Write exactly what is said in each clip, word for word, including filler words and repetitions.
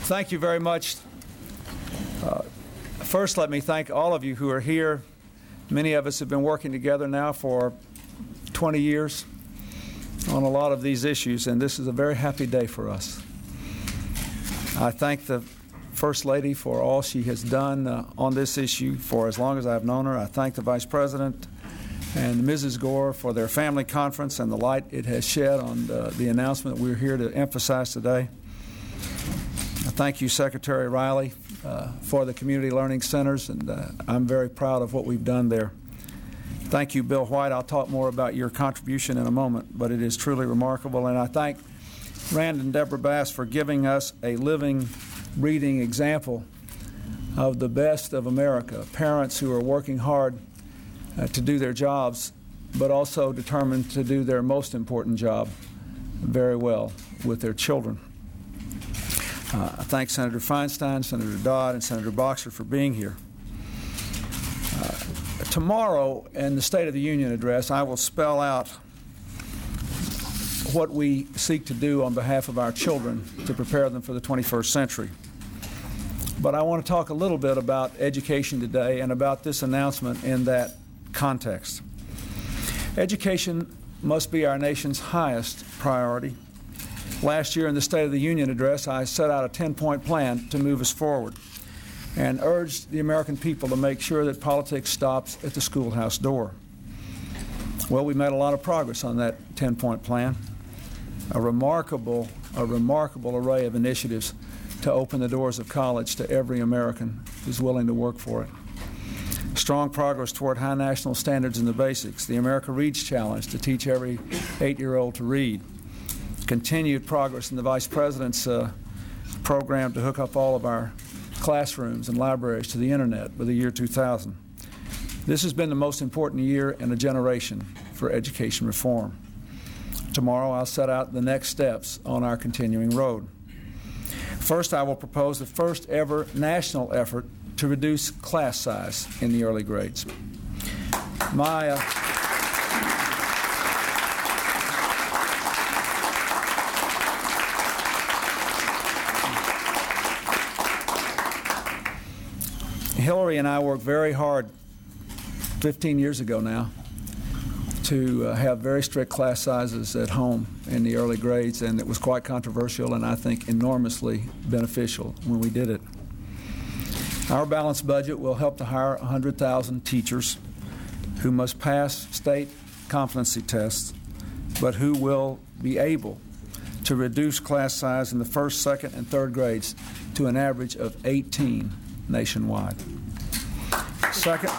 Thank you very much. Uh, first, let me thank all of you who are here. Many of us have been working together now for twenty years on a lot of these issues, and this is a very happy day for us. I thank the First Lady for all she has done uh, on this issue for as long as I've known her. I thank the Vice President and Missus Gore for their family conference and the light it has shed on uh, the announcement we're here to emphasize today. I thank you, Secretary Riley, uh, for the community learning centers, and uh, I'm very proud of what we've done there. Thank you, Bill White. I'll talk more about your contribution in a moment, but it is truly remarkable. And I thank Rand and Deborah Bass for giving us a living, reading example of the best of America, parents who are working hard uh, to do their jobs, but also determined to do their most important job very well with their children. Uh, I thank Senator Feinstein, Senator Dodd, and Senator Boxer for being here. Uh, tomorrow in the State of the Union address, I will spell out what we seek to do on behalf of our children to prepare them for the twenty-first century. But I want to talk a little bit about education today and about this announcement in that context. Education must be our nation's highest priority. Last year in the State of the Union address, I set out a ten-point plan to move us forward and urged the American people to make sure that politics stops at the schoolhouse door. Well, we made a lot of progress on that ten-point plan. A remarkable, a remarkable array of initiatives to open the doors of college to every American who's willing to work for it. Strong progress toward high national standards in the basics. The America Reads Challenge to teach every eight-year-old to read. Continued progress in the Vice President's uh, program to hook up all of our classrooms and libraries to the Internet by the year two thousand. This has been the most important year in a generation for education reform. Tomorrow I'll set out the next steps on our continuing road. First, I will propose the first ever national effort to reduce class size in the early grades. My uh, Hillary and I worked very hard fifteen years ago now to uh, have very strict class sizes at home in the early grades, and it was quite controversial and I think enormously beneficial when we did it. Our balanced budget will help to hire one hundred thousand teachers who must pass state competency tests, but who will be able to reduce class size in the first, second, and third grades to an average of eighteen nationwide. Second,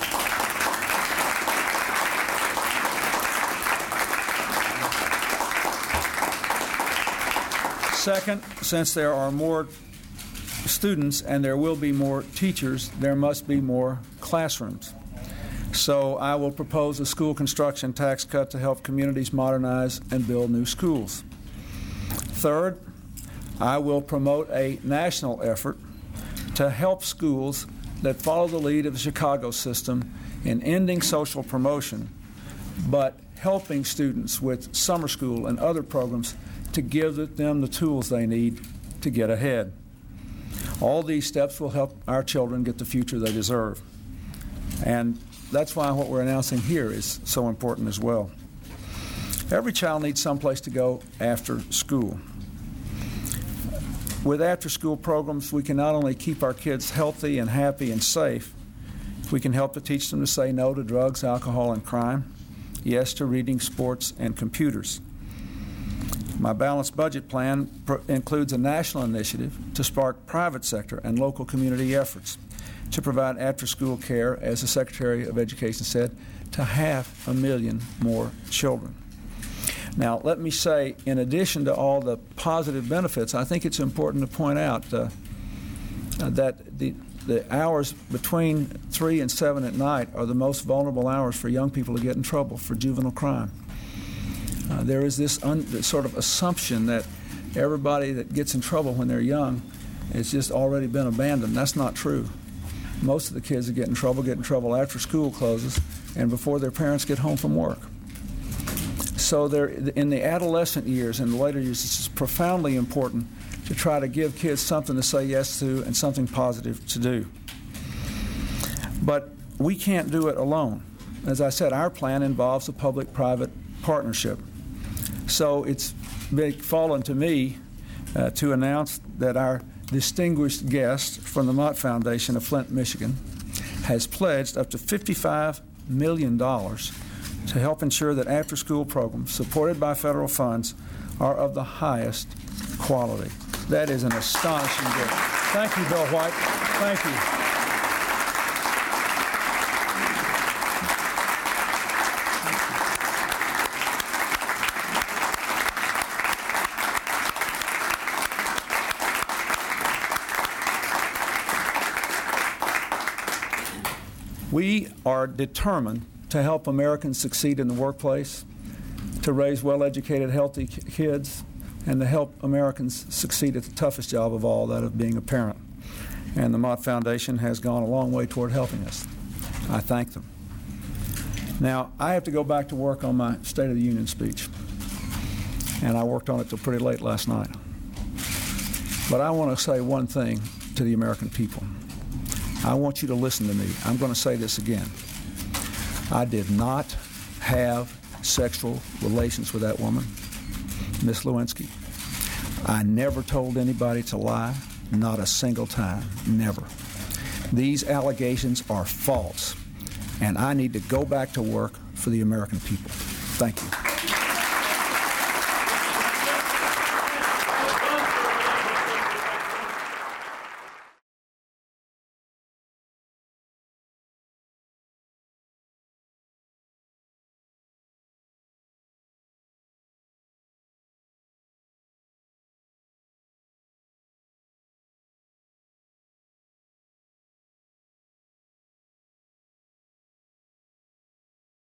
Second, since there are more students and there will be more teachers, there must be more classrooms. So I will propose a school construction tax cut to help communities modernize and build new schools. Third, I will promote a national effort to help schools that follow the lead of the Chicago system in ending social promotion, but helping students with summer school and other programs to give them the tools they need to get ahead. All these steps will help our children get the future they deserve. And that's why what we're announcing here is so important as well. Every child needs someplace to go after school. With after-school programs, we can not only keep our kids healthy and happy and safe, we can help to teach them to say no to drugs, alcohol, and crime, yes to reading, sports, and computers. My balanced budget plan pr- includes a national initiative to spark private sector and local community efforts to provide after-school care, as the Secretary of Education said, to half a million more children. Now, let me say, in addition to all the positive benefits, I think it's important to point out uh, uh, that the, the hours between three and seven at night are the most vulnerable hours for young people to get in trouble for juvenile crime. Uh, there is this, un, this sort of assumption that everybody that gets in trouble when they're young has just already been abandoned. That's not true. Most of the kids that get in trouble get in trouble after school closes and before their parents get home from work. So in the adolescent years and the later years, it's profoundly important to try to give kids something to say yes to and something positive to do. But we can't do it alone. As I said, our plan involves a public-private partnership. So it's been fallen to me uh, to announce that our distinguished guest from the Mott Foundation of Flint, Michigan, has pledged up to fifty-five million dollars to help ensure that after-school programs supported by federal funds are of the highest quality. That is an astonishing gift. Thank you, Bill White. Thank you. We are determined to help Americans succeed in the workplace, to raise well-educated, healthy kids, and to help Americans succeed at the toughest job of all, that of being a parent. And the Mott Foundation has gone a long way toward helping us. I thank them. Now, I have to go back to work on my State of the Union speech, and I worked on it till pretty late last night. But I want to say one thing to the American people. I want you to listen to me. I'm going to say this again. I did not have sexual relations with that woman, Miss Lewinsky. I never told anybody to lie, not a single time, never. These allegations are false, and I need to go back to work for the American people. Thank you.